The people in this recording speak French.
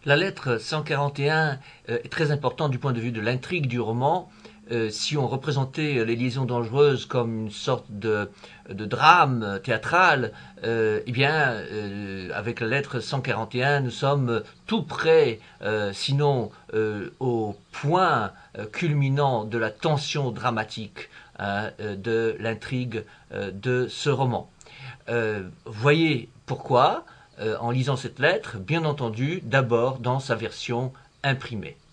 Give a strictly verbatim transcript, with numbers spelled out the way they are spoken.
La lettre cent quarante et un euh, est très importante du point de vue de l'intrigue du roman. Euh, si on représentait les liaisons dangereuses comme une sorte de, de drame théâtral, euh, eh bien, euh, avec la lettre cent quarante et un, nous sommes tout près, euh, sinon euh, au point euh, culminant de la tension dramatique hein, euh, de l'intrigue euh, de ce roman. Euh, voyez pourquoi, euh, en lisant cette lettre, bien entendu, d'abord dans sa version imprimée.